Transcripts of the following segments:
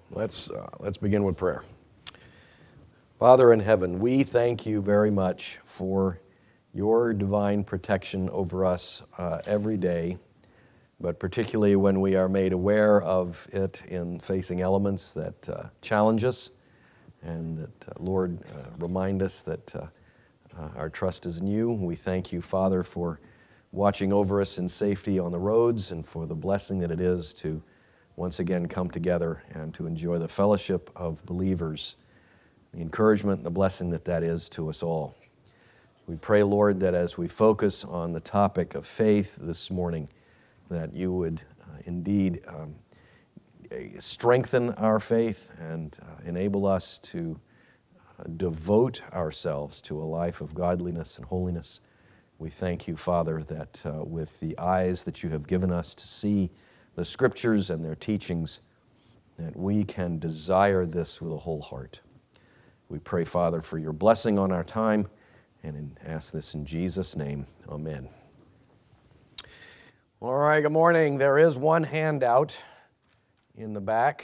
Let's begin with prayer. Father in heaven, we thank you very much for your divine protection over us every day, but particularly when we are made aware of it in facing elements that challenge us, and that, Lord, remind us that our trust is in you. We thank you, Father, for watching over us in safety on the roads and for the blessing that it is to once again come together and to enjoy the fellowship of believers, the encouragement and the blessing that is to us all. We pray, Lord, that as we focus on the topic of faith this morning, that you would indeed strengthen our faith and enable us to devote ourselves to a life of godliness and holiness. We thank you, Father, that with the eyes that you have given us to see the Scriptures and their teachings, that we can desire this with a whole heart. We pray, Father, for your blessing on our time, and ask this in Jesus' name. Amen. All right, good morning. There is one handout in the back.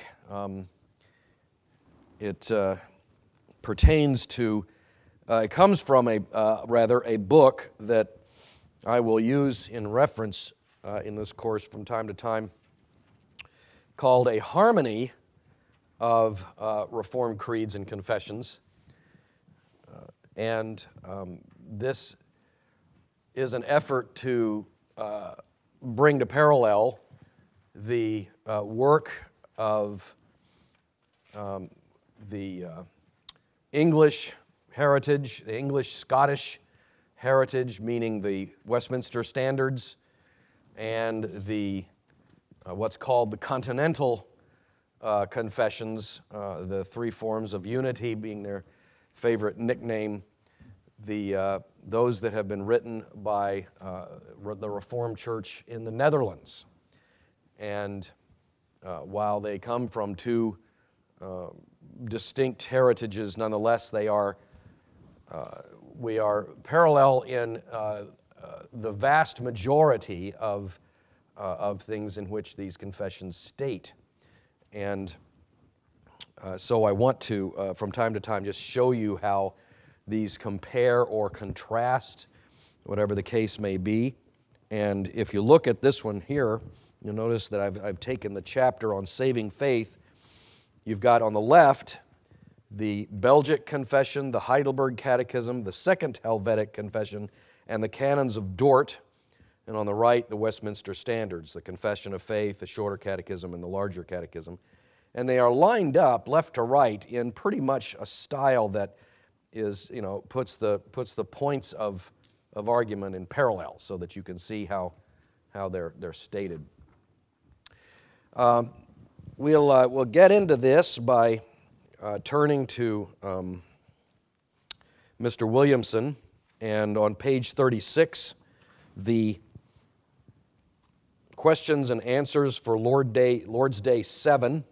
It pertains to, it comes from a book that I will use in reference in this course from time to time, called A Harmony of Reformed Creeds and Confessions. This is an effort to bring to parallel the work of the English heritage, the English-Scottish heritage, meaning the Westminster Standards, and the what's called the Continental Confessions, the three forms of unity being their favorite nickname, those that have been written by the Reformed Church in the Netherlands. And while they come from two distinct heritages, nonetheless, we are parallel in the vast majority of things in which these confessions state. And so I want to, from time to time, just show you how these compare or contrast, whatever the case may be. And if you look at this one here, you'll notice that I've taken the chapter on saving faith. You've got on the left the Belgic Confession, the Heidelberg Catechism, the Second Helvetic Confession, and the Canons of Dort. And on the right, the Westminster Standards, the Confession of Faith, the Shorter Catechism, and the Larger Catechism. And they are lined up left to right in pretty much a style that is, puts the points of argument in parallel so that you can see how they're stated. We'll get into this by turning to Mr. Williamson, and on page 36, the questions and answers for Lord's Day 7.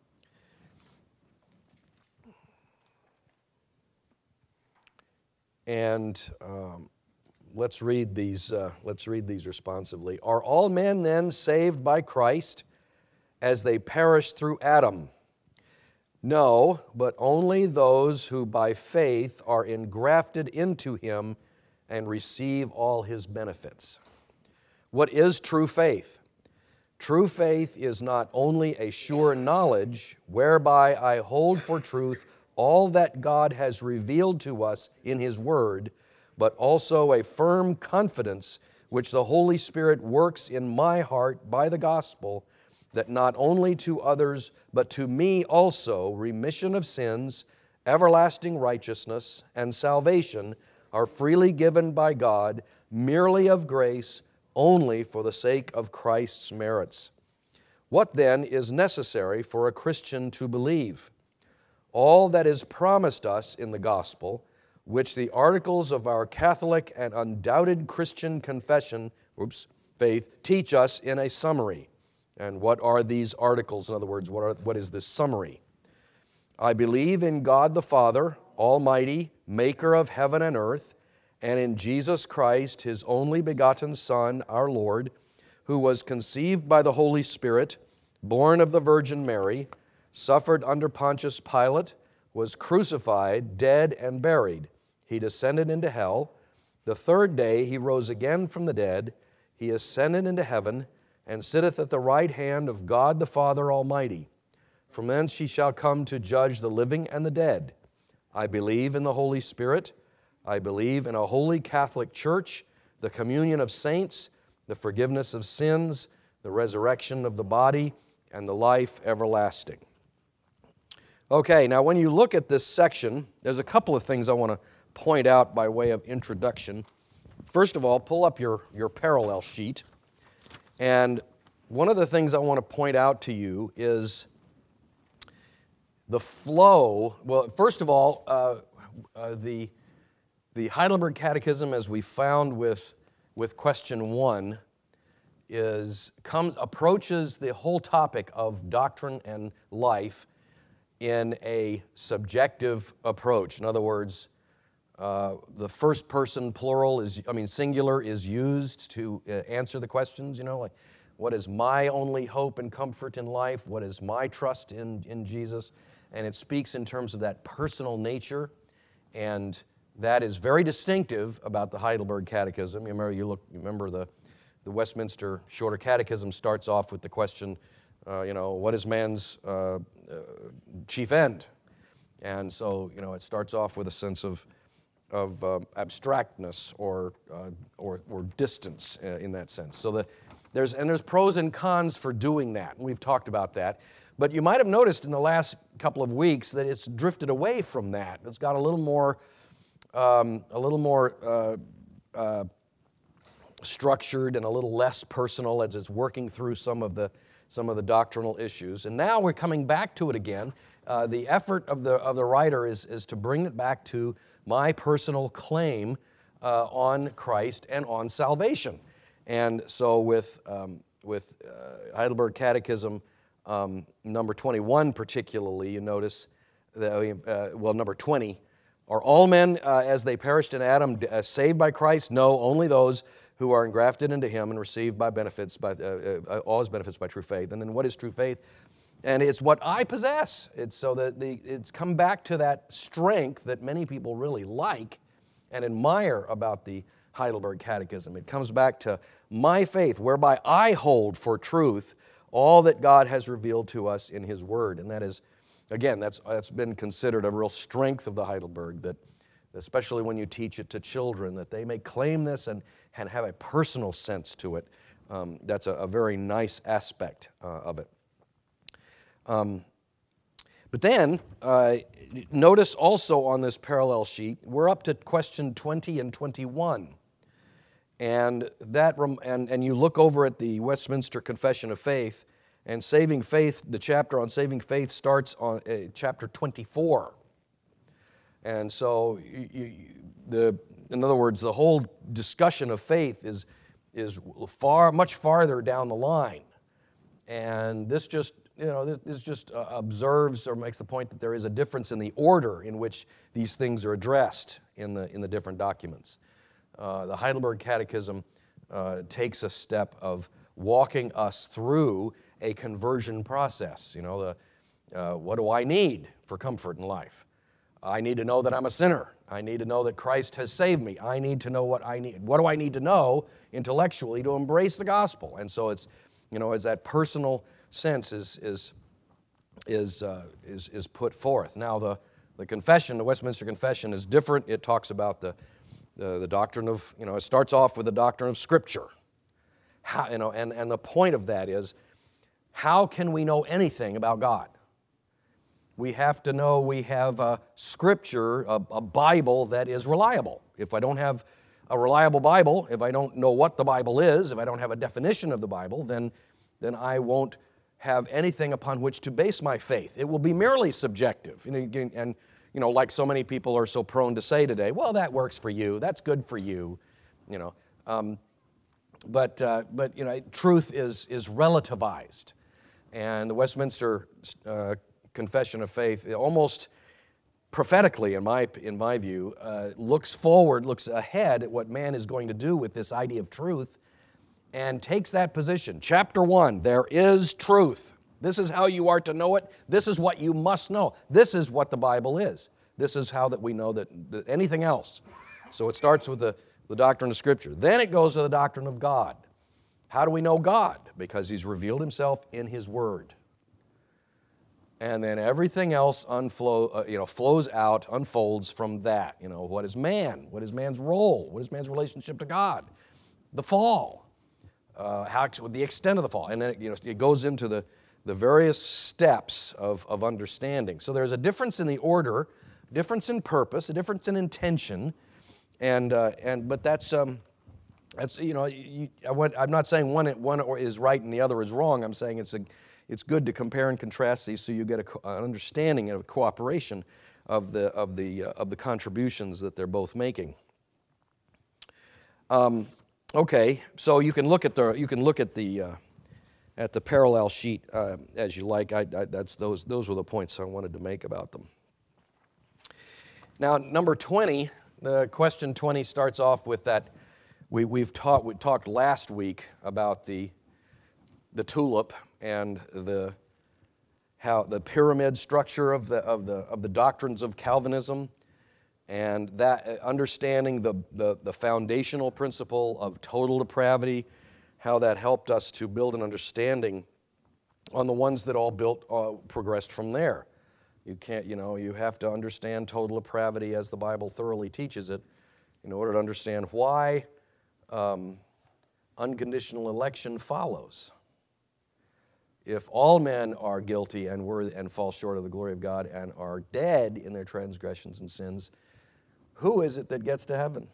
And let's read these responsively. Are all men then saved by Christ as they perished through Adam? No, but only those who by faith are engrafted into him and receive all his benefits. What is true faith? True faith is not only a sure knowledge whereby I hold for truth all that God has revealed to us in his word, but also a firm confidence which the Holy Spirit works in my heart by the gospel, that not only to others, but to me also, remission of sins, everlasting righteousness, and salvation are freely given by God, merely of grace, only for the sake of Christ's merits. What then is necessary for a Christian to believe? All that is promised us in the gospel, which the articles of our Catholic and undoubted Christian confession, faith, teach us in a summary. And what are these articles? In other words, what is this summary? I believe in God the Father, Almighty, maker of heaven and earth, and in Jesus Christ, his only begotten Son, our Lord, who was conceived by the Holy Spirit, born of the Virgin Mary, suffered under Pontius Pilate, was crucified, dead, and buried. He descended into hell. The third day he rose again from the dead. He ascended into heaven, and sitteth at the right hand of God the Father Almighty. From thence he shall come to judge the living and the dead. I believe in the Holy Spirit. I believe in a holy Catholic Church, the communion of saints, the forgiveness of sins, the resurrection of the body, and the life everlasting. Okay, now when you look at this section, there's a couple of things I want to point out by way of introduction. First of all, pull up your parallel sheet. And one of the things I want to point out to you is the flow. Well, first of all, the Heidelberg Catechism, as we found with question 1, approaches the whole topic of doctrine and life in a subjective approach. In other words, the first person singular is used to answer the questions, like what is my only hope and comfort in life? What is my trust in Jesus? And it speaks in terms of that personal nature, and that is very distinctive about the Heidelberg Catechism. You remember the Westminster Shorter Catechism starts off with the question, what is man's chief end? And so, it starts off with a sense of abstractness or distance in that sense. So there's pros and cons for doing that, and we've talked about that. But you might have noticed in the last couple of weeks that it's drifted away from that. It's got a little more structured and a little less personal as it's working through some of the doctrinal issues. And now we're coming back to it again. The effort of the writer is to bring it back to my personal claim on Christ and on salvation. And so with Heidelberg Catechism number 21 particularly, you notice that, number 20, are all men as they perished in Adam saved by Christ? No, only those who are engrafted into him and received by benefits all his benefits by true faith. And then what is true faith? And it's what I possess. It's so that it's come back to that strength that many people really like and admire about the Heidelberg Catechism. It comes back to my faith, whereby I hold for truth all that God has revealed to us in His Word. And that is, again, that's been considered a real strength of the Heidelberg, that especially when you teach it to children, that they may claim this and have a personal sense to it. That's a very nice aspect of it. But then, notice also on this parallel sheet, we're up to question 20 and 21. And you look over at the Westminster Confession of Faith, and Saving Faith, the chapter on Saving Faith starts on chapter 24. And so, in other words, the whole discussion of faith is much farther down the line. And this just observes or makes the point that there is a difference in the order in which these things are addressed in the different documents. The Heidelberg Catechism takes a step of walking us through a conversion process. What do I need for comfort in life? I need to know that I'm a sinner. I need to know that Christ has saved me. I need to know what I need. What do I need to know intellectually to embrace the gospel? And so it's, as that personal sense is put forth. Now the confession, the Westminster Confession, is different. It talks about the doctrine of, it starts off with the doctrine of Scripture. How, and the point of that is, how can we know anything about God? We have to know we have a Scripture, a Bible that is reliable. If I don't have a reliable Bible, if I don't know what the Bible is, if I don't have a definition of the Bible, then I won't have anything upon which to base my faith. It will be merely subjective. And like so many people are so prone to say today, well, that works for you, that's good for you, But truth is relativized. And the Westminster Confession of Faith, almost prophetically, in my view, looks forward, looks ahead at what man is going to do with this idea of truth, and takes that position. Chapter 1, there is truth. This is how you are to know it. This is what you must know. This is what the Bible is. This is how that we know that anything else. So it starts with the doctrine of Scripture. Then it goes to the doctrine of God. How do we know God? Because He's revealed Himself in His Word. And then everything else flows out, unfolds from that. What is man? What is man's role? What is man's relationship to God? The fall. The extent of the fall. And then it goes into the various steps of understanding. So there's a difference in the order, difference in purpose, a difference in intention, but that's I'm not saying one is right and the other is wrong. I'm saying it's good to compare and contrast these so you get an understanding of cooperation of the contributions that they're both making. Okay, so you can look at the parallel sheet as you like. Those were the points I wanted to make about them. Now, number 20, the question 20 starts off with that. We talked last week about the tulip and the pyramid structure of the doctrines of Calvinism, and that understanding the foundational principle of total depravity, how that helped us to build an understanding on the ones that all progressed from there. You have to understand total depravity as the Bible thoroughly teaches it in order to understand why unconditional election follows. If all men are guilty and fall short of the glory of God and are dead in their transgressions and sins, who is it that gets to heaven?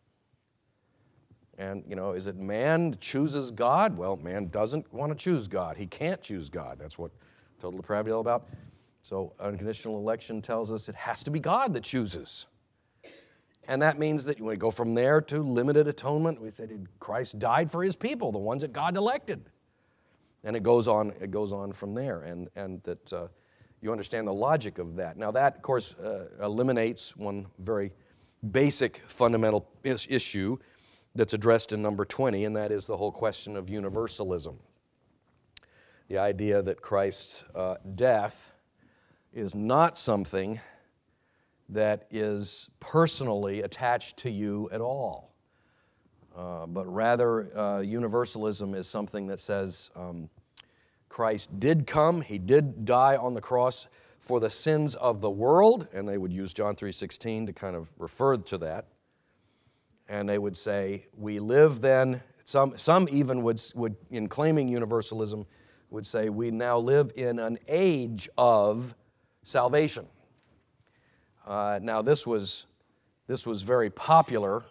And, is it man chooses God? Well, man doesn't want to choose God. He can't choose God. That's what total depravity is all about. So unconditional election tells us it has to be God that chooses. And that means that when we go from there to limited atonement, we said Christ died for His people, the ones that God elected. And it goes on from there, and that you understand the logic of that. Now that, of course, eliminates one very basic fundamental issue that's addressed in number 20, and that is the whole question of universalism. The idea that Christ's death is not something that is personally attached to you at all, but rather universalism is something that says Christ did come, He did die on the cross for the sins of the world, and they would use John 3:16 to kind of refer to that. And they would say, we live then, some even would, in claiming universalism, would say, we now live in an age of salvation. Now this was very popular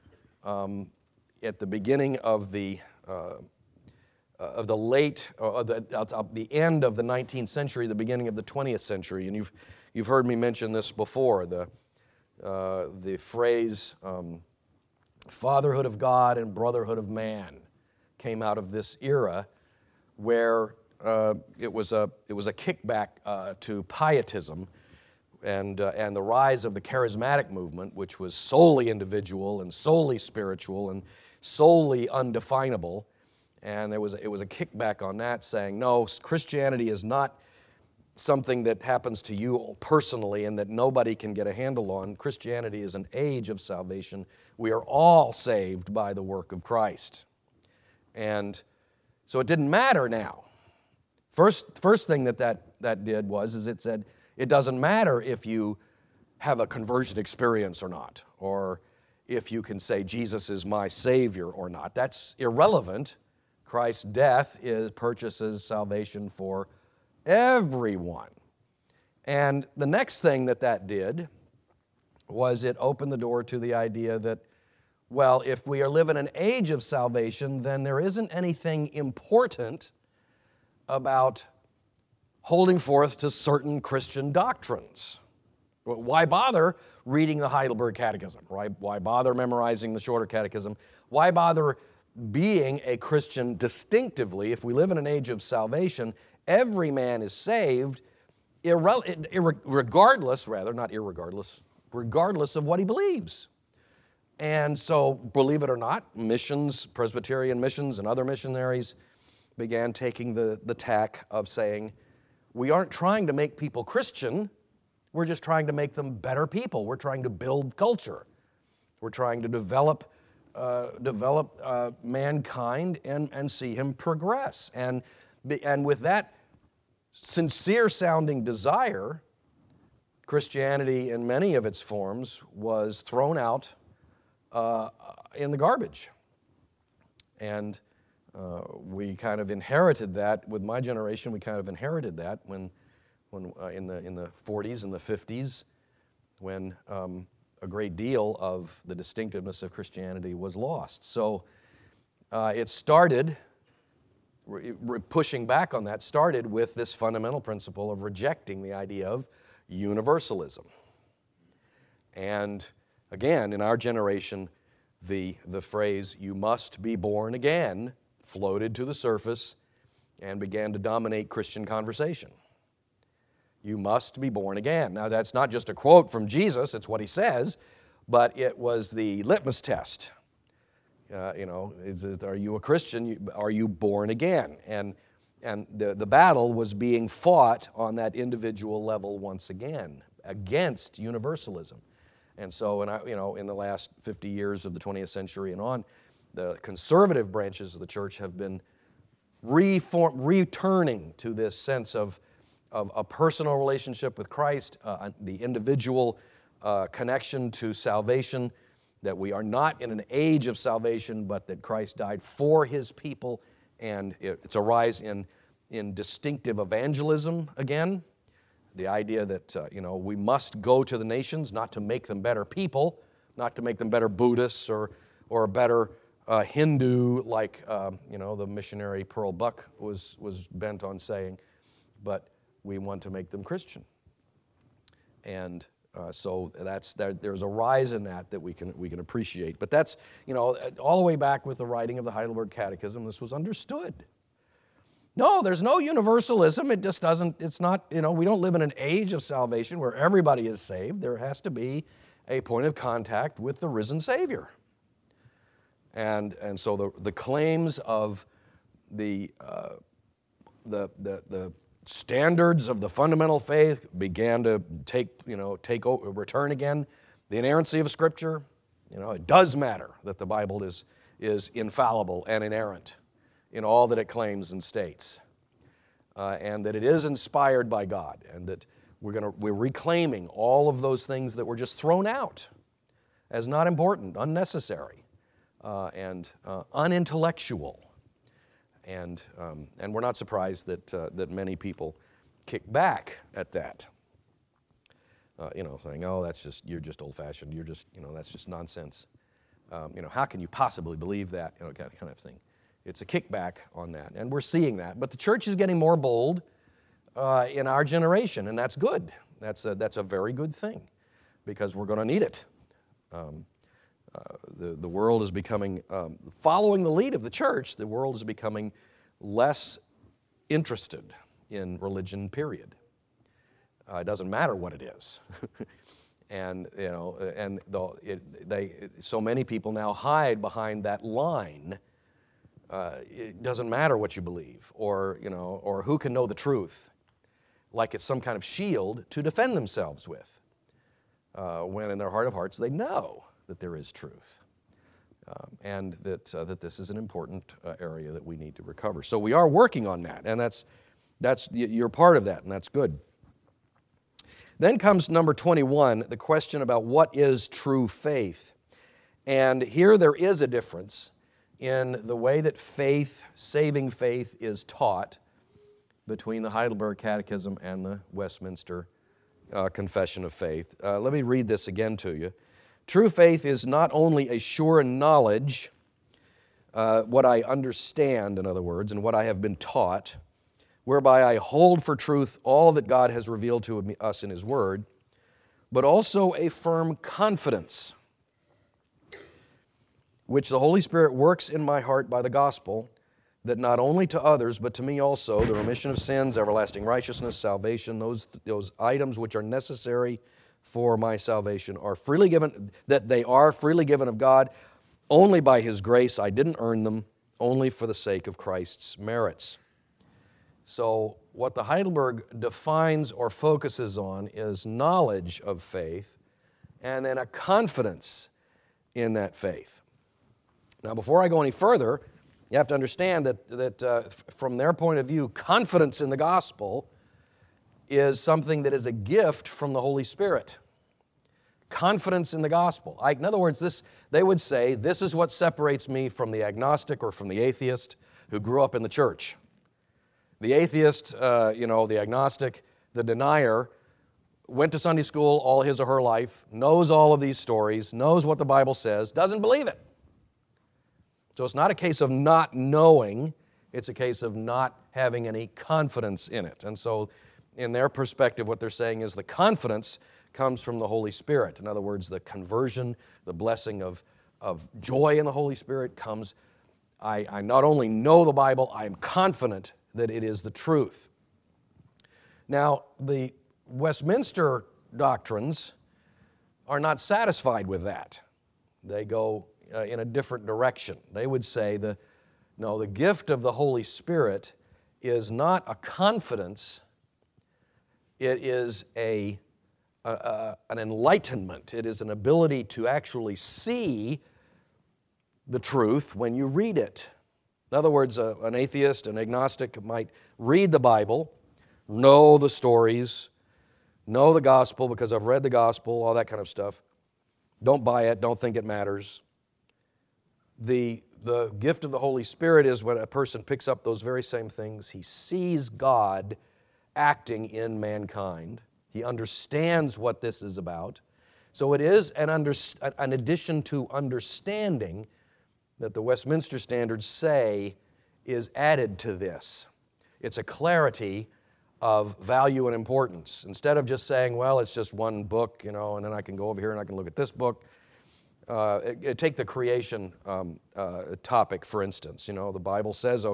at the beginning of the the end of the 19th century, the beginning of the 20th century, and you've heard me mention this before. The phrase fatherhood of God and brotherhood of man came out of this era, where it was a kickback to pietism, and the rise of the charismatic movement, which was solely individual and solely spiritual and solely undefinable. And it was a kickback on that, saying, no, Christianity is not something that happens to you personally and that nobody can get a handle on. Christianity is an age of salvation. We are all saved by the work of Christ. And so it didn't matter now. First thing that did was it said, it doesn't matter if you have a conversion experience or not, or if you can say Jesus is my Savior or not. That's irrelevant. Christ's death purchases salvation for everyone. And the next thing that did was it opened the door to the idea that, well, if we are living an age of salvation, then there isn't anything important about holding forth to certain Christian doctrines. Why bother reading the Heidelberg Catechism? Why bother memorizing the shorter catechism? Why bother being a Christian distinctively? If we live in an age of salvation, every man is saved, regardless of what he believes. And so, believe it or not, missions, Presbyterian missions and other missionaries began taking the tack of saying, we aren't trying to make people Christian, we're just trying to make them better people. We're trying to build culture. We're trying to develop mankind and see him progress. And with that sincere sounding desire, Christianity in many of its forms was thrown out in the garbage. And we kind of inherited that with my generation. We kind of inherited that when in the 40s and the 50s, when a great deal of the distinctiveness of Christianity was lost. So it started, pushing back on that, started with this fundamental principle of rejecting the idea of universalism. And again, in our generation, the phrase, "you must be born again," floated to the surface and began to dominate Christian conversation. You must be born again. Now, that's not just a quote from Jesus, it's what he says, but it was the litmus test. Are you a Christian? Are you born again? And the battle was being fought on that individual level once again against universalism. And so, in the last 50 years of the 20th century and on, the conservative branches of the church have been returning to this sense of a personal relationship with Christ, the individual connection to salvation, that we are not in an age of salvation, but that Christ died for his people, and it's a rise in distinctive evangelism again. The idea that we must go to the nations, not to make them better people, not to make them better Buddhists or better Hindu, like the missionary Pearl Buck was bent on saying, but we want to make them Christian. And so there's a rise in that we can appreciate. But that's all the way back with the writing of the Heidelberg Catechism, this was understood. No, there's no universalism. It just doesn't, it's not, we don't live in an age of salvation where everybody is saved. There has to be a point of contact with the risen Savior. And so the claims of the standards of the fundamental faith began to return again. The inerrancy of Scripture, it does matter that the Bible is infallible and inerrant in all that it claims and states, and that it is inspired by God, and that we're reclaiming all of those things that were just thrown out as not important, unnecessary, and unintellectual. And we're not surprised that many people kick back at that, saying, "Oh, you're just old-fashioned. You're just, that's just nonsense. How can you possibly believe that?" Kind of thing. It's a kickback on that, and we're seeing that. But the church is getting more bold in our generation, and that's good. That's a very good thing, because we're going to need it. The world is becoming, following the lead of the church, the world is becoming less interested in religion, period. It doesn't matter what it is. So many people now hide behind that line. It doesn't matter what you believe, or who can know the truth, like it's some kind of shield to defend themselves with, when in their heart of hearts they know that there is truth, and that this is an important area that we need to recover. So we are working on that, and you're part of that, and that's good. Then comes number 21, the question about what is true faith. And here there is a difference in the way that faith, saving faith, is taught between the Heidelberg Catechism and the Westminster Confession of Faith. Let me read this again to you. True faith is not only a sure knowledge, what I understand, in other words, and what I have been taught, whereby I hold for truth all that God has revealed to us in His Word, but also a firm confidence, which the Holy Spirit works in my heart by the gospel, that not only to others, but to me also, the remission of sins, everlasting righteousness, salvation, those items which are necessary for my salvation are freely given, that they are freely given of God, only by His grace. I didn't earn them, only for the sake of Christ's merits. So what the Heidelberg defines or focuses on is knowledge of faith and then a confidence in that faith. Now, before I go any further, you have to understand that from their point of view, confidence in the gospel is something that is a gift from the Holy Spirit. Confidence in the gospel. In other words, they would say, this is what separates me from the agnostic or from the atheist who grew up in the church. The atheist, the agnostic, the denier, went to Sunday school all his or her life, knows all of these stories, knows what the Bible says, doesn't believe it. So it's not a case of not knowing, it's a case of not having any confidence in it. And so in their perspective, what they're saying is the confidence comes from the Holy Spirit. In other words, the conversion, the blessing of joy in the Holy Spirit comes. I not only know the Bible, I am confident that it is the truth. Now, the Westminster doctrines are not satisfied with that. They go in a different direction. They would say the gift of the Holy Spirit is not a confidence, it is an enlightenment. It is an ability to actually see the truth when you read it. In other words, an atheist, an agnostic might read the Bible, know the stories, know the gospel because I've read the gospel, all that kind of stuff. Don't buy it, don't think it matters. The gift of the Holy Spirit is when a person picks up those very same things. He sees God acting in mankind. He understands what this is about. So it is an addition to understanding that the Westminster Standards say is added to this. It's a clarity of value and importance. Instead of just saying, well, it's just one book, and then I can go over here and I can look at this book. Take the creation topic, for instance. The Bible says,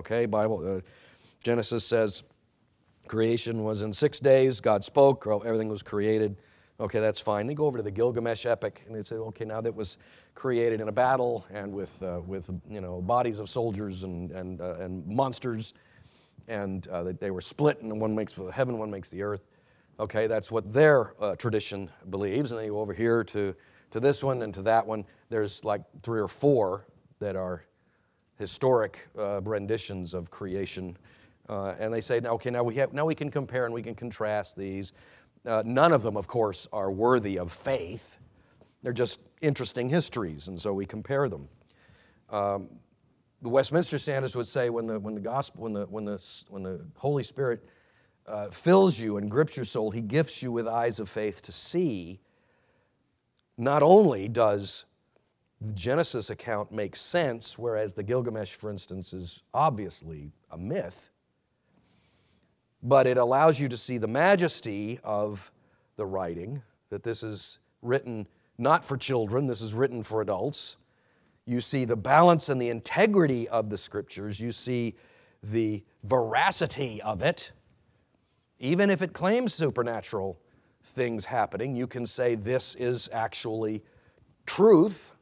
Genesis says creation was in 6 days. God spoke, everything was created. Okay, that's fine. They go over to the Gilgamesh epic, and they say, okay, now that was created in a battle and with bodies of soldiers and monsters, and that they were split, and one makes the heaven, one makes the earth. Okay, that's what their tradition believes, and then you go over here to this one and to that one. There's like 3 or 4 that are historic renditions of creation, and they say, okay, now we can compare and we can contrast these. None of them, of course, are worthy of faith. They're just interesting histories, and so we compare them. The Westminster Standards would say when the Holy Spirit fills you and grips your soul, He gifts you with eyes of faith to see. Not only does the Genesis account make sense, whereas the Gilgamesh, for instance, is obviously a myth, but it allows you to see the majesty of the writing, that this is written not for children, this is written for adults. You see the balance and the integrity of the Scriptures. You see the veracity of it. Even if it claims supernatural things happening, you can say this is actually truth.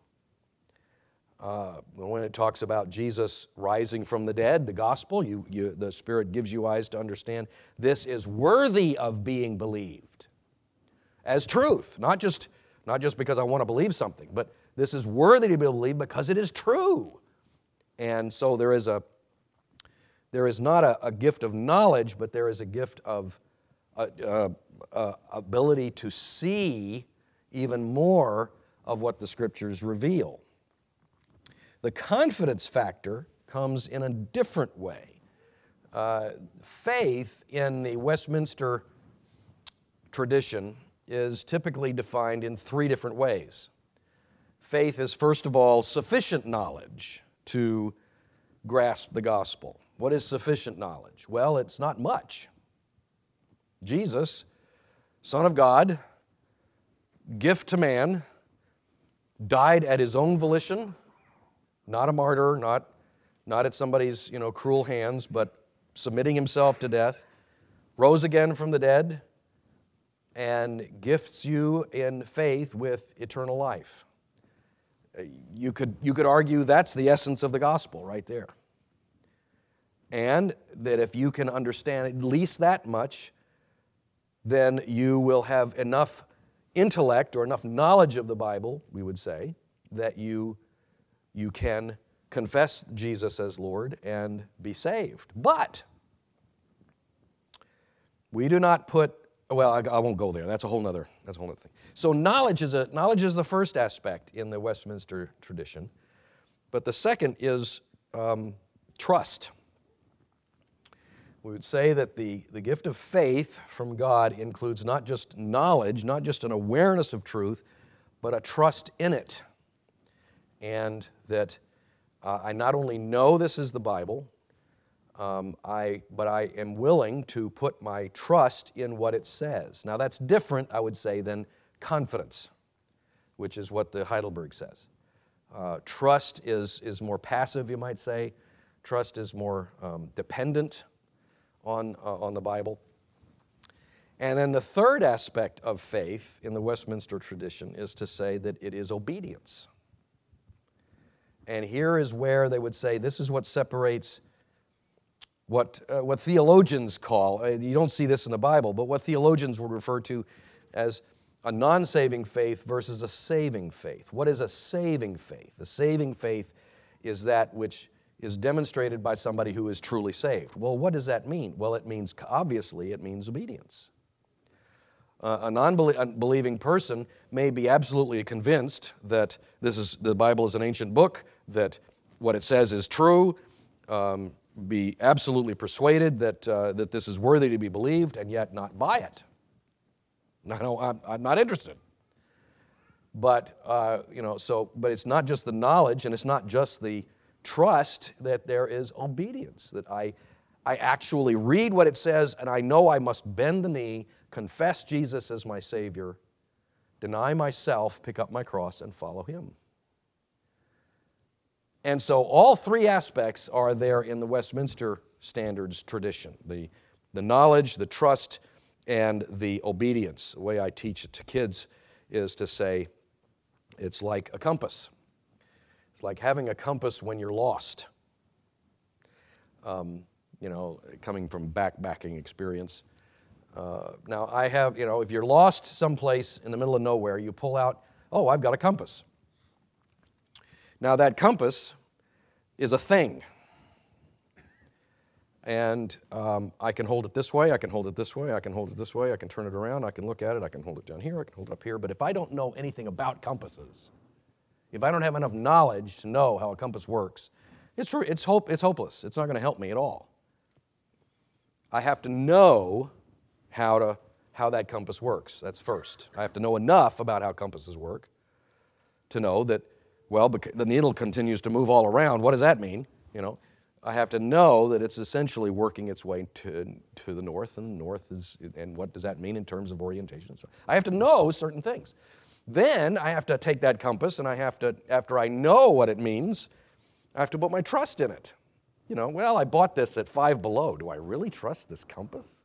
When it talks about Jesus rising from the dead, the gospel, the Spirit gives you eyes to understand this is worthy of being believed as truth, not just because I want to believe something, but this is worthy to be believed because it is true. And so there is not a gift of knowledge, but there is a gift of ability to see even more of what the Scriptures reveal. The confidence factor comes in a different way. Faith in the Westminster tradition is typically defined in 3 different ways. Faith is, first of all, sufficient knowledge to grasp the gospel. What is sufficient knowledge? Well, it's not much. Jesus, Son of God, gift to man, died at His own volition, not a martyr, not at somebody's cruel hands, but submitting Himself to death, rose again from the dead, and gifts you in faith with eternal life. You could argue that's the essence of the gospel right there. And that if you can understand at least that much, then you will have enough intellect or enough knowledge of the Bible, we would say, that you can confess Jesus as Lord and be saved. But we do not put, well, I won't go there. That's a whole other thing. So knowledge is the first aspect in the Westminster tradition, but the second is trust. We would say that the gift of faith from God includes not just knowledge, not just an awareness of truth, but a trust in it. And that I not only know this is the Bible, but I am willing to put my trust in what it says. Now that's different, I would say, than confidence, which is what the Heidelberg says. Trust is more passive, you might say. Trust is more dependent on the Bible. And then the third aspect of faith in the Westminster tradition is to say that it is obedience. And here is where they would say this is what separates what theologians call, you don't see this in the Bible, but what theologians would refer to as a non-saving faith versus a saving faith. What is a saving faith? A saving faith is that which is demonstrated by somebody who is truly saved. Well, what does that mean? Well, it means obedience. A non-believing person may be absolutely convinced that the Bible is an ancient book, that what it says is true, be absolutely persuaded that this is worthy to be believed, and yet not buy it. No, I'm not interested. But but it's not just the knowledge, and it's not just the trust, that there is obedience, that I actually read what it says, and I know I must bend the knee, confess Jesus as my Savior, deny myself, pick up my cross, and follow Him. And so all three aspects are there in the Westminster Standards tradition, the knowledge, the trust, and the obedience. The way I teach it to kids is to say it's like a compass. It's like having a compass when you're lost. Coming from backpacking experience. Now I have, if you're lost someplace in the middle of nowhere, you pull out, oh, I've got a compass. Now that compass is a thing. And I can hold it this way, I can hold it this way, I can hold it this way, I can turn it around, I can look at it, I can hold it down here, I can hold it up here. But if I don't know anything about compasses, if I don't have enough knowledge to know how a compass works, it's hopeless. It's not going to help me at all. I have to know how that compass works. That's first. I have to know enough about how compasses work to know that, well, the needle continues to move all around. What does that mean? I have to know that it's essentially working its way to the north, and what does that mean in terms of orientation? So I have to know certain things. Then I have to take that compass, and I have to, after I know what it means, I have to put my trust in it. I bought this at Five Below. Do I really trust this compass?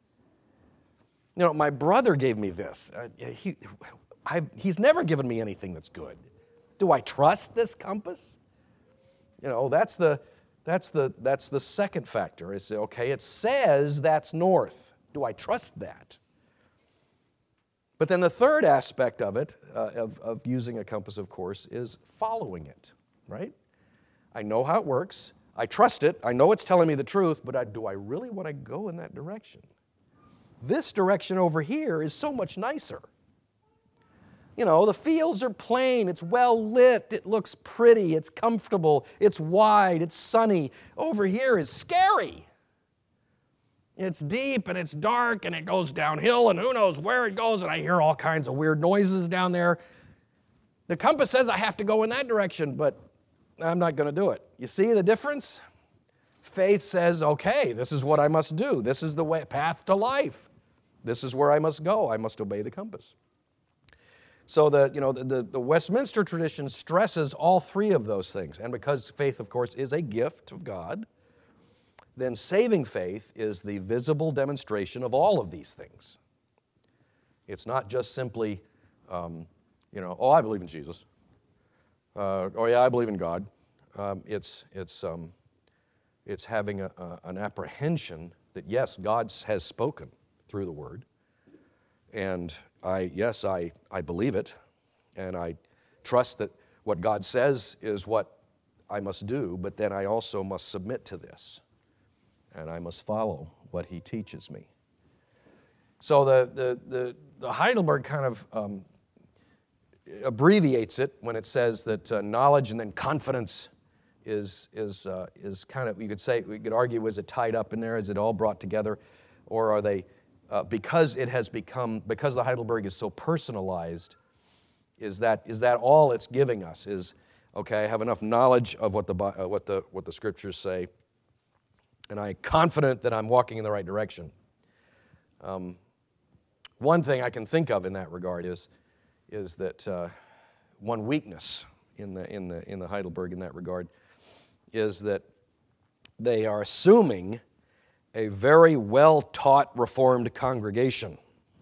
My brother gave me this. He's never given me anything that's good. Do I trust this compass? That's the second factor. Is okay, it says that's north. Do I trust that? But then the third aspect of it, of using a compass, of course, is following it, right? I know how it works. I trust it. I know it's telling me the truth, but do I really want to go in that direction? This direction over here is so much nicer. The fields are plain, it's well lit, it looks pretty, it's comfortable, it's wide, it's sunny. Over here is scary. It's deep and it's dark and it goes downhill and who knows where it goes, and I hear all kinds of weird noises down there. The compass says I have to go in that direction, but I'm not going to do it. You see the difference? Faith says, okay, this is what I must do. This is the path to life. This is where I must go. I must obey the compass. So the Westminster tradition stresses all three of those things. And because faith, of course, is a gift of God, then saving faith is the visible demonstration of all of these things. It's not just simply, oh, I believe in Jesus. Oh, yeah, I believe in God. It's It's having an apprehension that, yes, God has spoken through the Word. And I believe it. And I trust that what God says is what I must do, but then I also must submit to this. And I must follow what He teaches me. So the Heidelberg kind of abbreviates it when it says that knowledge and then confidence is kind of, you could say, we could argue, is it tied up in there? Is it all brought together? Or are they, because the Heidelberg is so personalized, is that all it's giving us? Is, okay, I have enough knowledge of what the Scriptures say, and I'm confident that I'm walking in the right direction. One thing I can think of in that regard is that one weakness in the Heidelberg in that regard is that they are assuming a very well-taught Reformed congregation,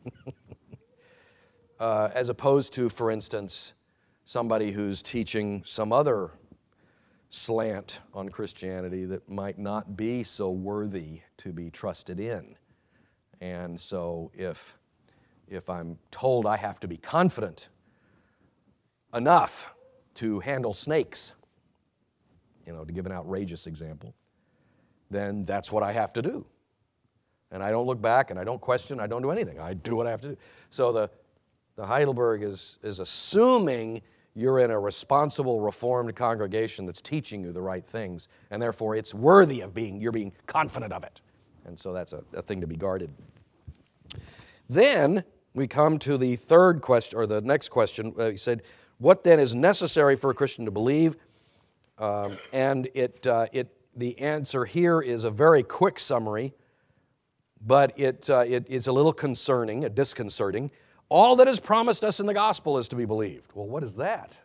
as opposed to, for instance, somebody who's teaching some other slant on Christianity that might not be so worthy to be trusted in. And so if I'm told I have to be confident enough to handle snakes, to give an outrageous example, then that's what I have to do. And I don't look back, and I don't question, I don't do anything. I do what I have to do. So the Heidelberg is assuming you're in a responsible Reformed congregation that's teaching you the right things, and therefore it's worthy of you're being confident of it. And so that's a thing to be guarded. Then we come to the third question, or the next question. He said, what then is necessary for a Christian to believe? And the answer here is a very quick summary, but it's a little disconcerting. All that is promised us in the gospel is to be believed. Well, what is that?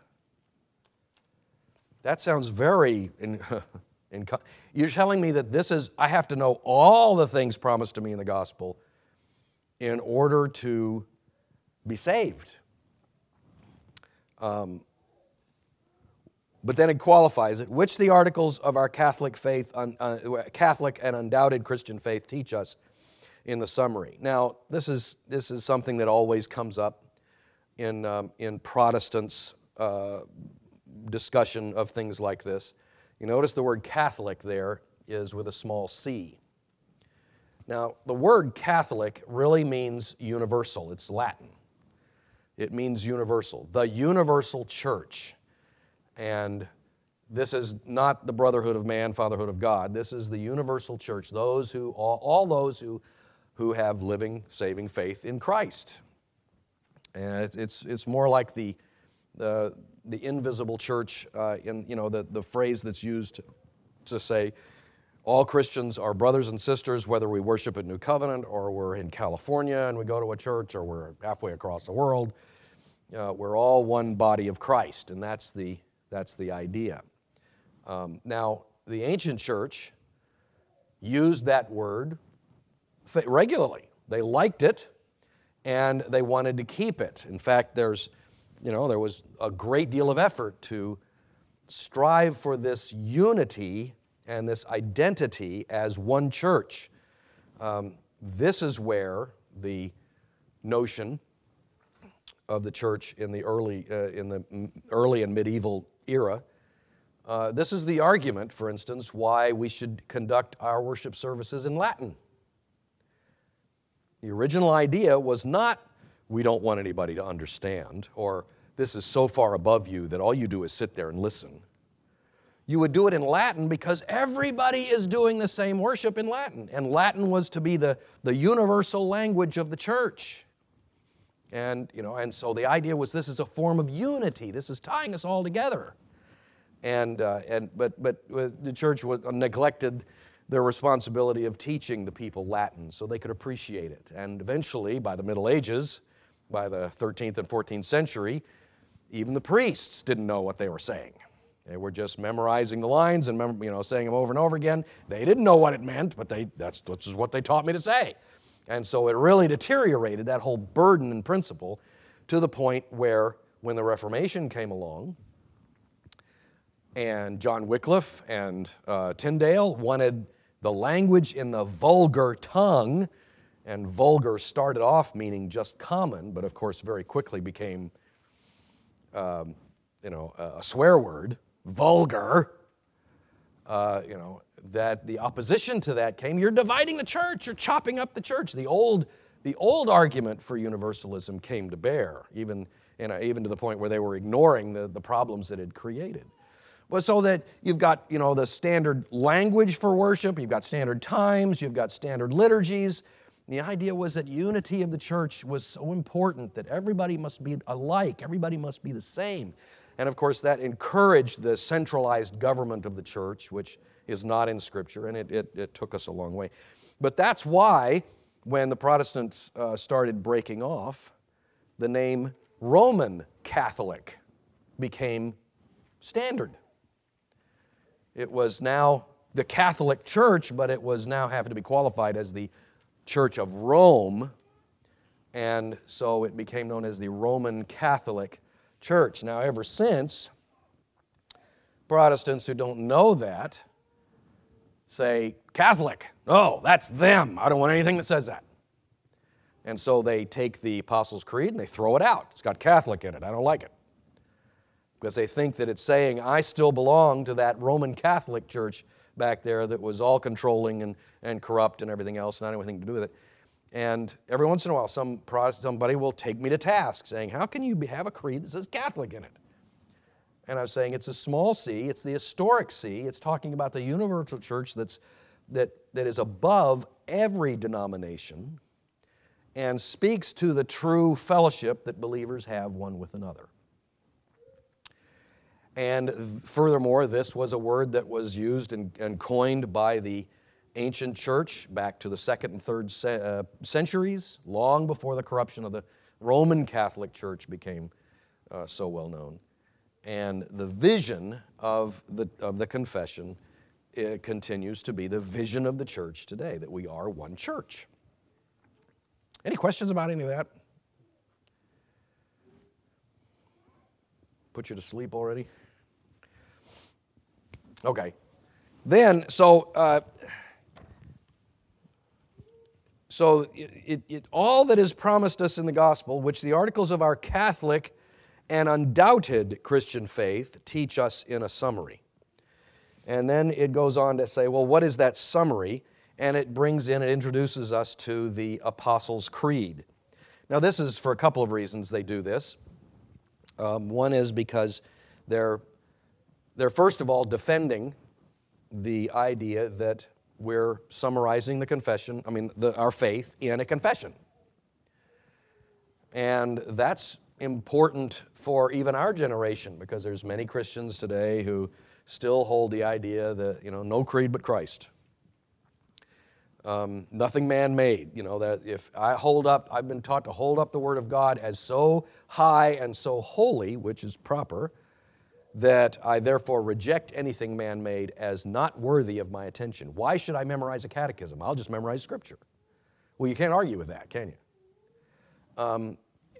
That sounds very... You're telling me that I have to know all the things promised to me in the gospel in order to be saved. But then it qualifies it. Which the articles of our Catholic faith, Catholic and undoubted Christian faith teach us in the summary. Now, this is something that always comes up in Protestants' discussion of things like this. You notice the word Catholic there is with a small c. Now, the word Catholic really means universal. It's Latin. It means universal, the universal church. And this is not the brotherhood of man, fatherhood of God. This is the universal church, all those who have living, saving faith in Christ. And it's more like the invisible church in the phrase that's used to say all Christians are brothers and sisters, whether we worship at New Covenant or we're in California and we go to a church or we're halfway across the world. We're all one body of Christ, and that's the idea. Now, the ancient church used that word regularly. They liked it, and they wanted to keep it. In fact, there was a great deal of effort to strive for this unity and this identity as one church. This is where the notion of the church in the early and medieval era, this is the argument, for instance, why we should conduct our worship services in Latin. The original idea was not, we don't want anybody to understand, or this is so far above you that all you do is sit there and listen. You would do it in Latin because everybody is doing the same worship in Latin, and Latin was to be the universal language of the church. And so the idea was this is a form of unity. This is tying us all together. But the church neglected their responsibility of teaching the people Latin so they could appreciate it. And eventually, by the Middle Ages, by the 13th and 14th century, even the priests didn't know what they were saying. They were just memorizing the lines and saying them over and over again. They didn't know what it meant, but that's what they taught me to say. And so it really deteriorated, that whole burden and principle, to the point where when the Reformation came along, And John Wycliffe and Tyndale wanted the language in the vulgar tongue, and vulgar started off meaning just common, but of course very quickly became a swear word, vulgar. That the opposition to that came, you're dividing the church, you're chopping up the church. The old argument for universalism came to bear, even to the point where they were ignoring the problems that it created. Well, so that you've got, the standard language for worship, you've got standard times, you've got standard liturgies. The idea was that unity of the church was so important that everybody must be alike, everybody must be the same. And of course, that encouraged the centralized government of the church, which is not in Scripture, and it took us a long way. But that's why, when the Protestants started breaking off, the name Roman Catholic became standard. It was now the Catholic Church, but it was now having to be qualified as the Church of Rome, and so it became known as the Roman Catholic Church. Now, ever since, Protestants who don't know that say, Catholic, oh, that's them. I don't want anything that says that. And so they take the Apostles' Creed and they throw it out. It's got Catholic in it. I don't like it. Because they think that it's saying, I still belong to that Roman Catholic Church back there that was all controlling and corrupt and everything else, not anything to do with it. And every once in a while, somebody will take me to task, saying, how can you have a creed that says Catholic in it? And I was saying, it's a small c, it's the historic c, it's talking about the universal church that is above every denomination and speaks to the true fellowship that believers have one with another. And furthermore, this was a word that was used and coined by the ancient church back to the 2nd and 3rd centuries, long before the corruption of the Roman Catholic Church became so well known. And the vision of the confession continues to be the vision of the church today, that we are one church. Any questions about any of that? Put you to sleep already? Okay. Then, so all that is promised us in the gospel, which the articles of our Catholic and undoubted Christian faith teach us in a summary. And then it goes on to say, well, what is that summary? And it introduces us to the Apostles' Creed. Now, this is for a couple of reasons they do this. One is because they're first of all defending the idea that we're summarizing the confession, our faith in a confession. And that's important for even our generation, because there's many Christians today who still hold the idea that, no creed but Christ. Nothing man-made, that if I've been taught to hold up the Word of God as so high and so holy, which is proper, that I therefore reject anything man-made as not worthy of my attention. Why should I memorize a catechism? I'll just memorize Scripture. Well, you can't argue with that, can you?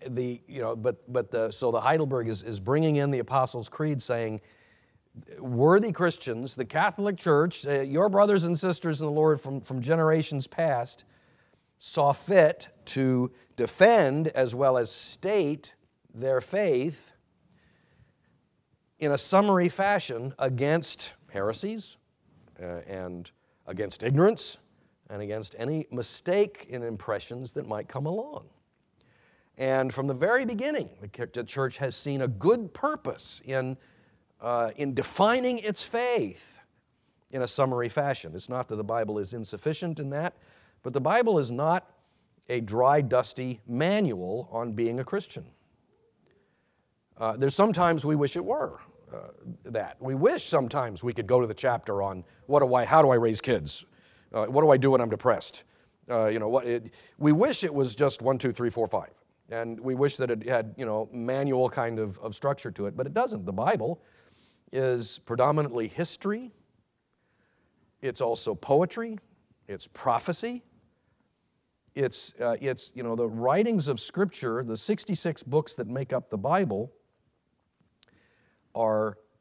So the Heidelberg is bringing in the Apostles' Creed, saying, worthy Christians, the Catholic Church, your brothers and sisters in the Lord from generations past, saw fit to defend as well as state their faith in a summary fashion against heresies and against ignorance and against any mistake in impressions that might come along. And from the very beginning, the church has seen a good purpose in defining its faith in a summary fashion. It's not that the Bible is insufficient in that, but the Bible is not a dry, dusty manual on being a Christian. There's sometimes we wish it were that. We wish sometimes we could go to the chapter on how do I raise kids? What do I do when I'm depressed? We wish it was just 1, 2, 3, 4, 5. And we wish that it had, manual kind of structure to it, but it doesn't. The Bible is predominantly history. It's also poetry. It's prophecy. It's the writings of Scripture, the 66 books that make up the Bible, are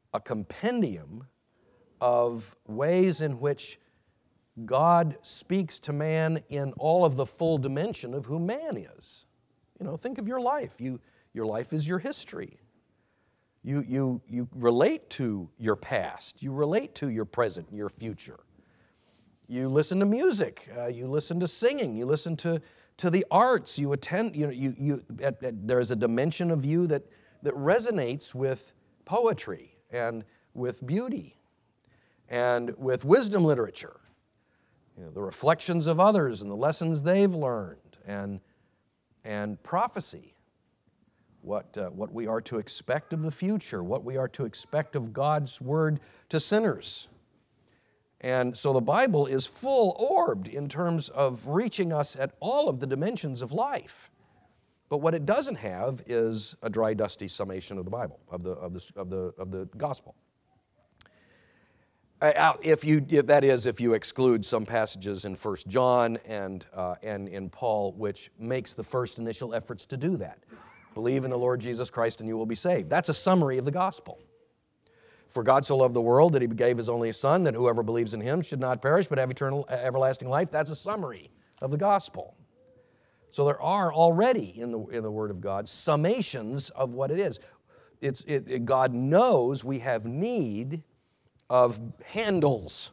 a compendium of ways in which God speaks to man in all of the full dimension of who man is. Think of your life. Your life is your history. You relate to your past. You relate to your present, your future. You listen to music. You listen to singing. You listen to the arts. You attend. There is a dimension of you that resonates with poetry and with beauty and with wisdom literature. The reflections of others and the lessons they've learned and prophecy. What we are to expect of the future, what we are to expect of God's word to sinners. And so the Bible is full-orbed in terms of reaching us at all of the dimensions of life. But what it doesn't have is a dry, dusty summation of the Bible, of the gospel. If you exclude some passages in 1 John and in Paul, which makes the first initial efforts to do that. Believe in the Lord Jesus Christ and you will be saved. That's a summary of the gospel. For God so loved the world that he gave his only Son, that whoever believes in him should not perish but have everlasting life. That's a summary of the gospel. So there are already in the Word of God summations of what it is. God knows we have need of handles.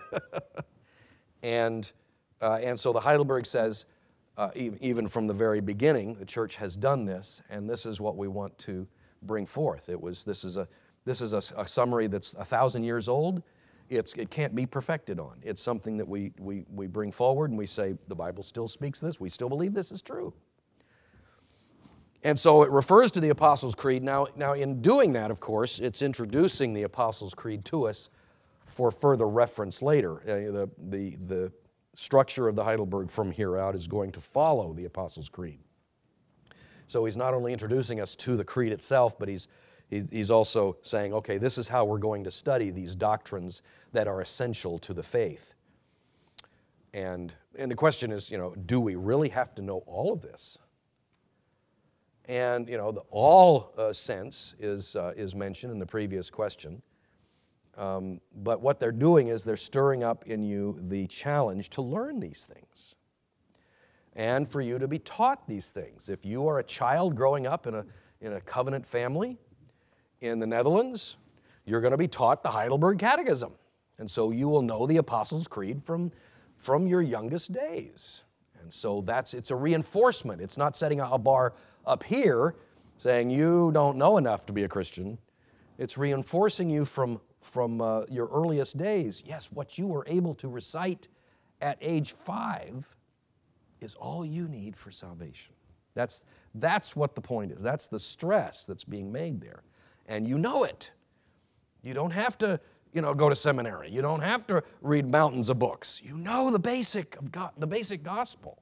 and so the Heidelberg says, even from the very beginning, the church has done this, and this is what we want to bring forth. This is a summary that's 1,000 years old. It can't be perfected on. It's something that we bring forward and we say, the Bible still speaks this. We still believe this is true. And so it refers to the Apostles' Creed. Now in doing that, of course, it's introducing the Apostles' Creed to us for further reference later. The structure of the Heidelberg from here out is going to follow the Apostles' Creed. So he's not only introducing us to the creed itself, but he's also saying, okay, this is how we're going to study these doctrines that are essential to the faith. And the question is, do we really have to know all of this? And, the all sense is mentioned in the previous question. But what they're doing is they're stirring up in you the challenge to learn these things and for you to be taught these things. If you are a child growing up in a covenant family in the Netherlands, you're going to be taught the Heidelberg Catechism. And so you will know the Apostles' Creed from your youngest days. And so it's a reinforcement. It's not setting a bar up here saying you don't know enough to be a Christian. It's reinforcing you from your earliest days. Yes, what you were able to recite at age 5 is all you need for salvation. That's what the point is. That's the stress that's being made there. And you know it. You don't have to, go to seminary. You don't have to read mountains of books. You know the basic of God, the basic gospel.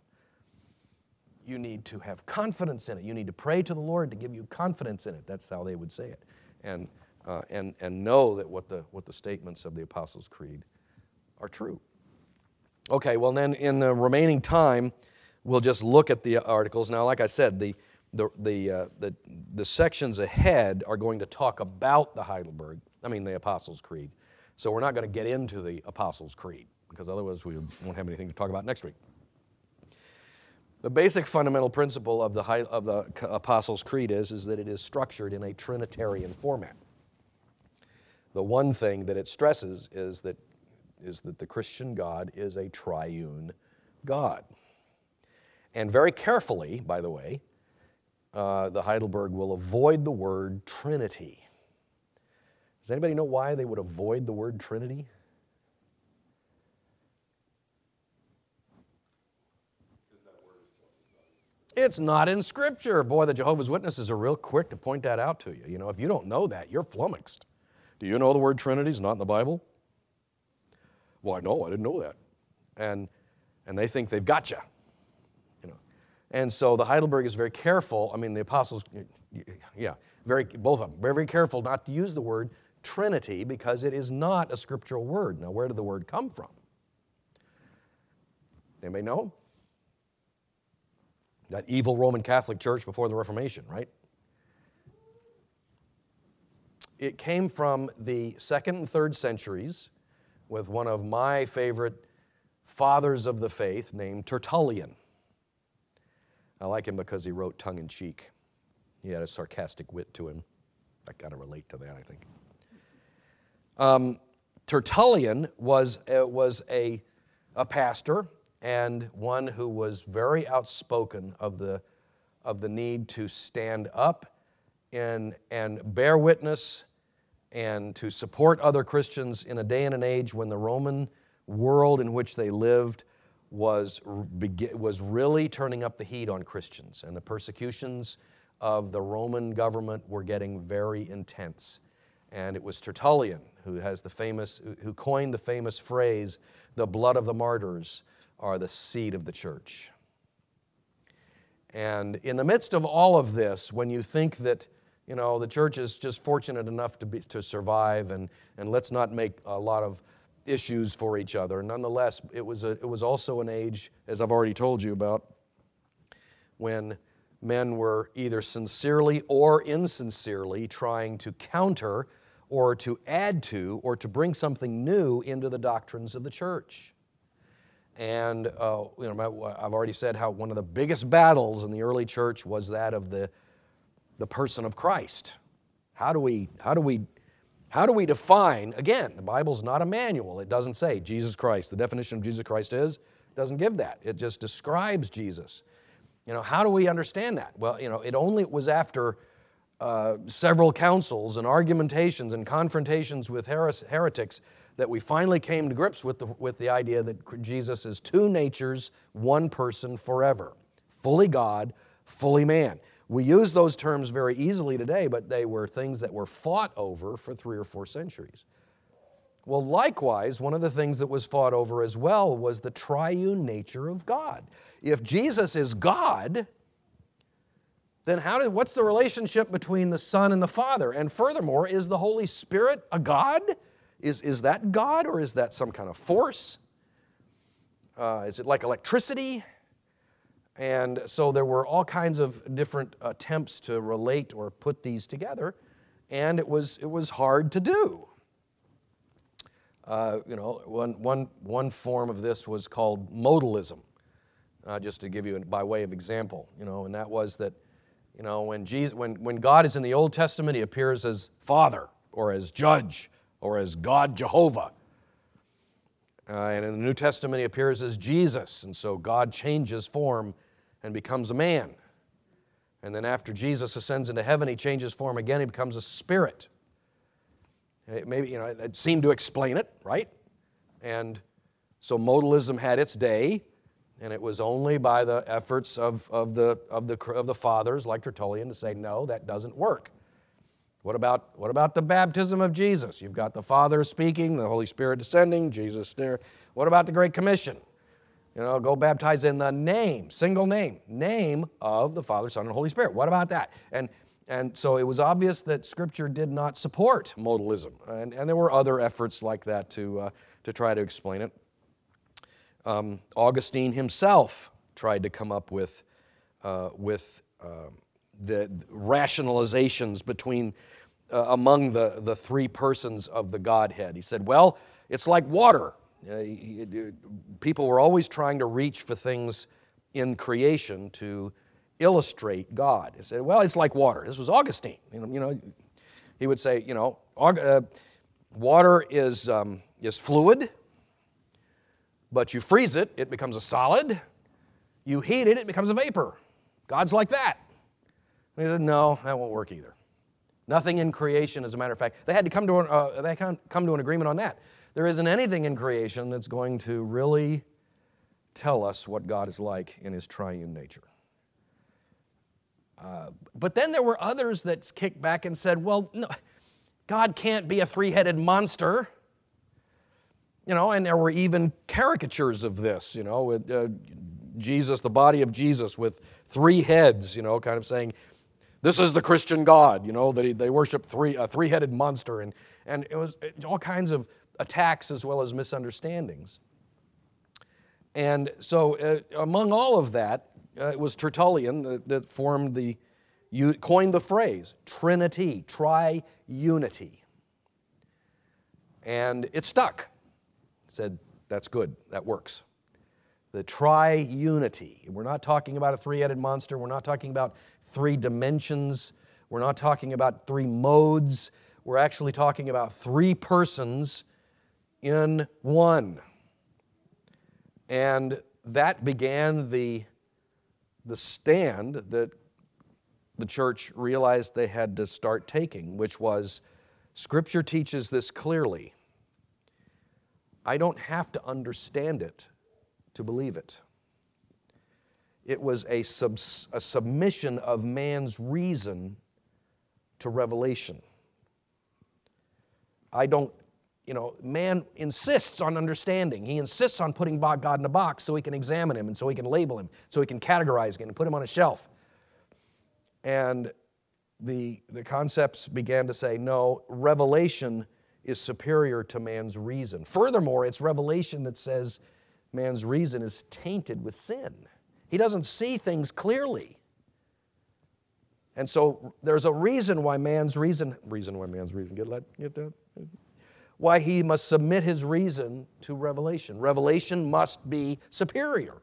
You need to have confidence in it. You need to pray to the Lord to give you confidence in it. That's how they would say it. And know that what the statements of the Apostles' Creed are true. Okay, well then in the remaining time, we'll just look at the articles. Now, like I said, the sections ahead are going to talk about the Apostles' Creed. So we're not going to get into the Apostles' Creed because otherwise we won't have anything to talk about next week. The basic fundamental principle of the Apostles' Creed is that it is structured in a Trinitarian format. The one thing that it stresses is that the Christian God is a triune God. And very carefully, by the way, the Heidelberg will avoid the word Trinity. Does anybody know why they would avoid the word Trinity? It's not in Scripture. Boy, the Jehovah's Witnesses are real quick to point that out to you. If you don't know that, you're flummoxed. Do you know the word Trinity is not in the Bible? Well, no, I didn't know that. And they think they've got you. And so the Heidelberg is very careful. The Apostles, both of them, very, very careful not to use the word Trinity because it is not a scriptural word. Now, where did the word come from? Anybody know? That evil Roman Catholic Church before the Reformation, right? it came from the 2nd and 3rd centuries with one of my favorite fathers of the faith named Tertullian. I like him because he wrote tongue-in-cheek. He had a sarcastic wit to him. I kind of relate to that, I think. Tertullian was a pastor and one who was very outspoken of the need to stand up and bear witness and to support other Christians in a day and an age when the Roman world in which they lived was really turning up the heat on Christians, and the persecutions of the Roman government were getting very intense. And it was Tertullian who coined the famous phrase, "The blood of the martyrs are the seed of the church." And in the midst of all of this, when you think that the church is just fortunate enough to survive, and let's not make a lot of issues for each other. Nonetheless, it was also an age, as I've already told you about, when men were either sincerely or insincerely trying to counter or to add to or to bring something new into the doctrines of the church. And I've already said how one of the biggest battles in the early church was that of the person of Christ. How do we define, again, the Bible's not a manual. It doesn't say Jesus Christ. The definition of Jesus Christ it doesn't give that. It just describes Jesus. How do we understand that? Well, it only was after several councils and argumentations and confrontations with heretics that we finally came to grips with the idea that Jesus is two natures, one person forever, fully God, fully man. We use those terms very easily today, but they were things that were fought over for 3 or 4 centuries. Well, likewise, one of the things that was fought over as well was the triune nature of God. If Jesus is God, then what's the relationship between the Son and the Father? And furthermore, is the Holy Spirit a God? Is that God, or is that some kind of force? Is it like electricity? And so there were all kinds of different attempts to relate or put these together, and it was hard to do. One form of this was called modalism, just to give you by way of example. And that was that, when God is in the Old Testament, He appears as Father or as Judge or as God Jehovah. And in the New Testament, He appears as Jesus, and so God changes form and becomes a man. And then after Jesus ascends into heaven, He changes form again, He becomes a spirit. It seemed to explain it, right? And so modalism had its day, and it was only by the efforts of the fathers like Tertullian to say, no, that doesn't work. What about the baptism of Jesus? You've got the Father speaking, the Holy Spirit descending, Jesus there. What about the Great Commission? Go baptize in the single name of the Father, Son, and Holy Spirit. What about that? And so it was obvious that Scripture did not support modalism, and there were other efforts like that to try to explain it. Augustine himself tried to come up with the rationalizations among the three persons of the Godhead. He said, well, it's like water. People were always trying to reach for things in creation to illustrate God. He said, well, it's like water. This was Augustine. He would say, water is fluid, but you freeze it, it becomes a solid. You heat it, it becomes a vapor. God's like that. And he said, no, that won't work either. Nothing in creation, as a matter of fact. They had to come to an agreement on that. There isn't anything in creation that's going to really tell us what God is like in His triune nature. But then there were others that kicked back and said, well, no, God can't be a three-headed monster. And there were even caricatures of this, with Jesus, the body of Jesus with 3 heads, kind of saying, this is the Christian God, that they worship a three-headed monster. And it was all kinds of attacks as well as misunderstandings. And so among all of that, it was Tertullian that formed the you coined the phrase Trinity, tri-unity. And it stuck. Said, that's good, that works. The tri-unity. We're not talking about a three-headed monster. We're not talking about three dimensions. We're not talking about three modes. We're actually talking about three persons in one. And that began the stand that the church realized they had to start taking, which was, Scripture teaches this clearly. I don't have to understand it to believe it. It was a submission of man's reason to revelation. Man insists on understanding. He insists on putting God in a box so he can examine him and so he can label him, so he can categorize him and put him on a shelf. And the concepts began to say, no, revelation is superior to man's reason. Furthermore, it's revelation that says man's reason is tainted with sin. He doesn't see things clearly. And so there's a reason why man's reason, get that? Why he must submit his reason to revelation. Revelation must be superior.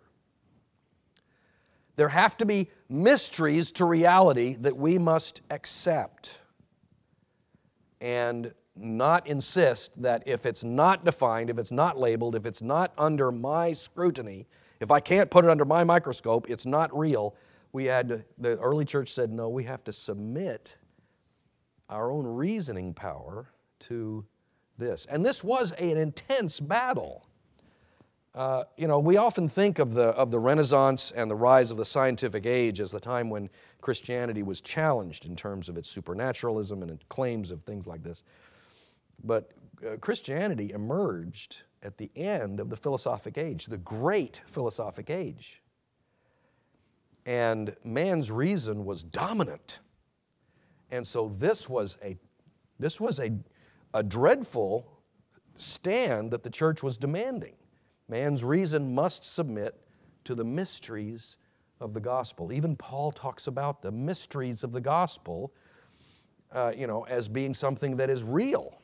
There have to be mysteries to reality that we must accept and not insist that if it's not defined, if it's not labeled, if it's not under my scrutiny, if I can't put it under my microscope, it's not real. The early church said, no, we have to submit our own reasoning power to this. And this was an intense battle. We often think of the Renaissance and the rise of the scientific age as the time when Christianity was challenged in terms of its supernaturalism and its claims of things like this. But Christianity emerged at the end of the philosophic age, the great philosophic age. And man's reason was dominant. And so this was a dreadful stand that the church was demanding. Man's reason must submit to the mysteries of the gospel. Even Paul talks about the mysteries of the gospel, as being something that is real.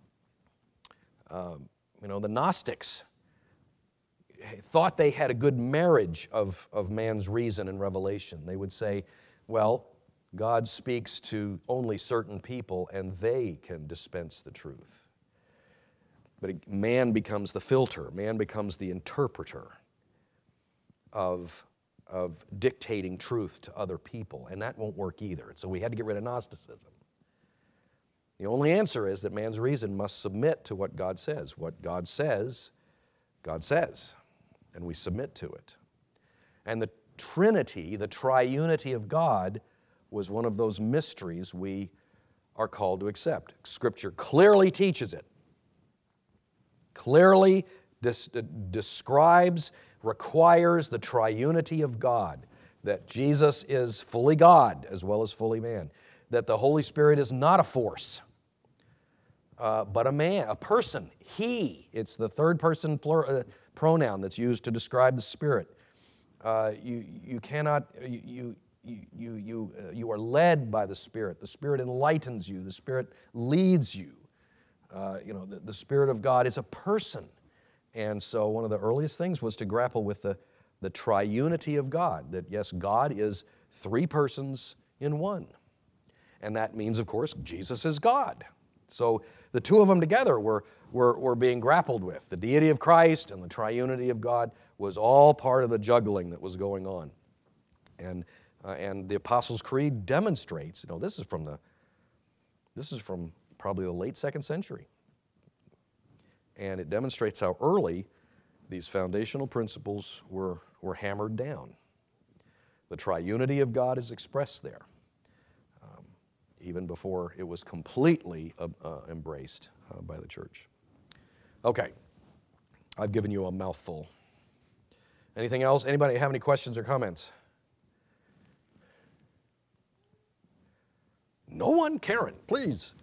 The Gnostics thought they had a good marriage of man's reason and revelation. They would say, well, God speaks to only certain people and they can dispense the truth. But man becomes the filter, man becomes the interpreter of dictating truth to other people, and that won't work either. So we had to get rid of Gnosticism. The only answer is that man's reason must submit to what God says. What God says, and we submit to it. And the Trinity, the triunity of God, was one of those mysteries we are called to accept. Scripture clearly teaches it. Clearly describes, requires the triunity of God, that Jesus is fully God as well as fully man, that the Holy Spirit is not a force, but a man, a person. He, it's the third person pronoun that's used to describe the Spirit. You are led by the Spirit. The Spirit enlightens you. The Spirit leads you. The Spirit of God is a person. And so one of the earliest things was to grapple with the triunity of God, that yes, God is three persons in one. And that means, of course, Jesus is God. So the two of them together were being grappled with. The deity of Christ and the triunity of God was all part of the juggling that was going on. And the Apostles' Creed demonstrates, this is from probably the late 2nd century. And it demonstrates how early these foundational principles were hammered down. The triunity of God is expressed there, even before it was completely embraced by the church. Okay, I've given you a mouthful. Anything else? Anybody have any questions or comments? No one? Karen, please.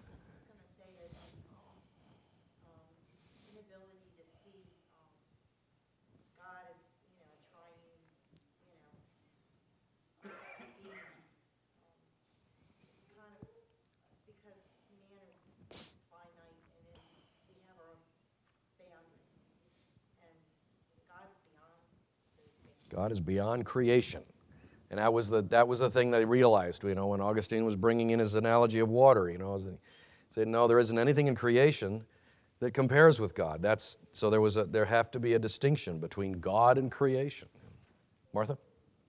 God is beyond creation. And that was the thing that I realized, when Augustine was bringing in his analogy of water, he said, no, there isn't anything in creation that compares with God. So there have to be a distinction between God and creation. Martha?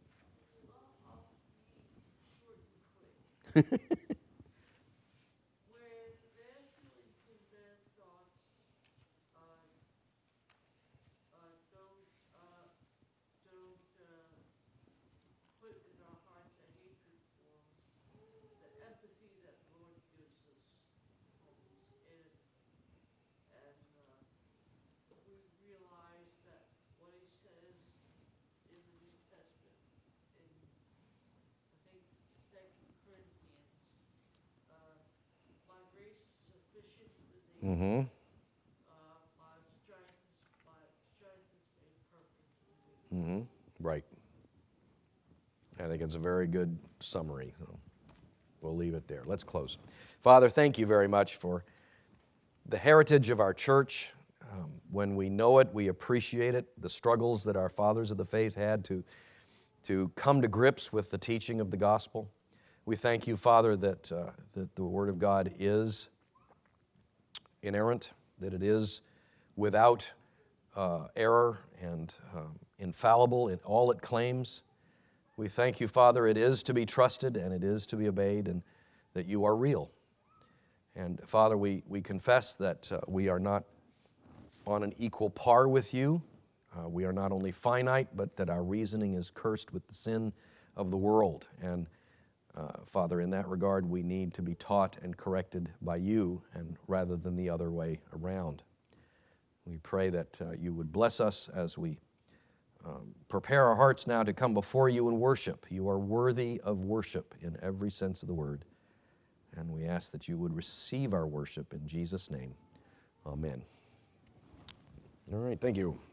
Mm-hmm. Mm-hmm. Right. I think it's a very good summary. So we'll leave it there. Let's close. Father, thank you very much for the heritage of our church. When we know it, we appreciate it. The struggles that our fathers of the faith had to come to grips with the teaching of the gospel. We thank you, Father, that the Word of God is inerrant, that it is without error and infallible in all it claims. We thank you, Father, it is to be trusted and it is to be obeyed, and that you are real. And Father, we confess that we are not on an equal par with you. We are not only finite, but that our reasoning is cursed with the sin of the world. And Father, in that regard, we need to be taught and corrected by you, and rather than the other way around. We pray that you would bless us as we prepare our hearts now to come before you and worship. You are worthy of worship in every sense of the word. And we ask that you would receive our worship in Jesus' name. Amen. All right, thank you.